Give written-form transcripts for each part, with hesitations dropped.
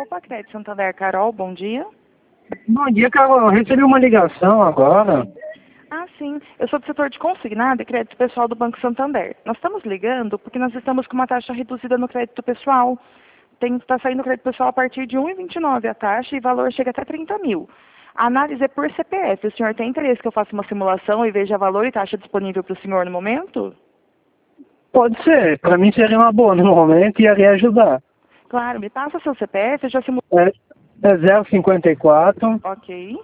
Opa, Crédito Santander, Carol, bom dia. Bom dia, Carol. Eu recebi uma ligação agora. Ah, sim. Eu sou do setor de consignado e crédito pessoal do Banco Santander. Nós estamos ligando porque nós estamos com uma taxa reduzida no crédito pessoal. Está saindo crédito pessoal a partir de 1,29 a taxa e o valor chega até 30 mil. A análise é por CPF. O senhor tem interesse que eu faça uma simulação e veja valor e taxa disponível para o senhor no momento? Pode ser. Para mim seria uma boa no momento e iria ajudar. Claro, me passa seu CPF, eu já simulo. É 054 Ok,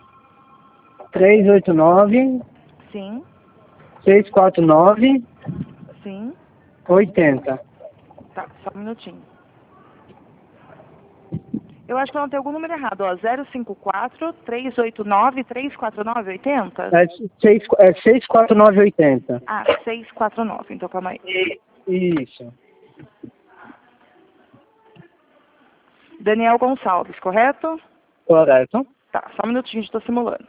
389 sim, 649 sim. 80. Tá, só um minutinho. Eu acho que eu não tenho algum número errado, ó. 054 389 349 80? É 649 80. Ah, 649, então calma aí. Isso. Daniel Gonçalves, correto? Correto. Tá, só um minutinho, estou simulando.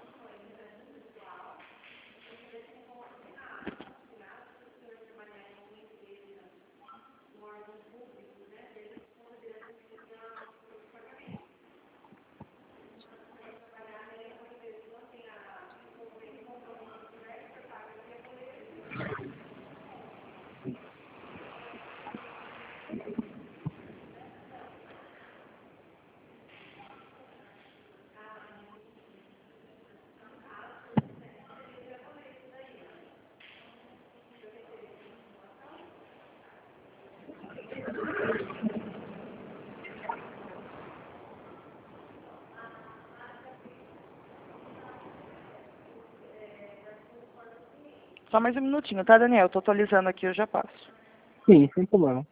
Só mais um minutinho, tá, Daniel? Estou atualizando aqui, eu já passo. Sim, sem problema.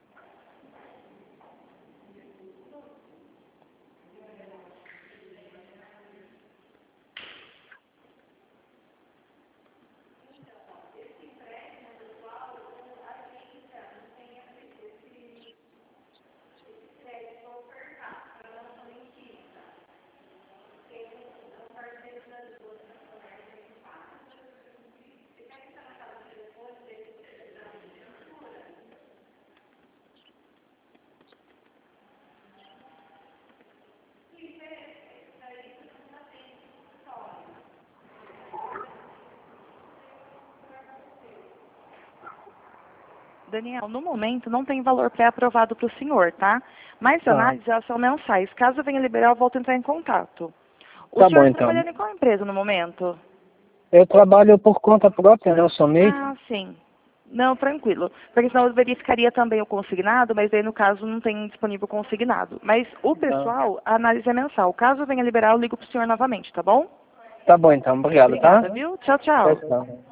Daniel, no momento não tem valor pré-aprovado para o senhor, tá? Mas Tá. análises elas são mensais. Caso venha liberar, eu volto a entrar em contato. O Tá senhor bom, está então. trabalhando em qual empresa no momento? Eu trabalho por conta própria, né? Eu sou MEI. Ah, sim. Não, tranquilo. Porque senão eu verificaria também o consignado, mas aí no caso não tem disponível consignado. Mas o pessoal, a análise é mensal. Caso venha liberar, eu ligo para o senhor novamente, tá bom? Tá bom, então. Obrigado, tá? Obrigada, viu? Tchau, tchau. Tchau.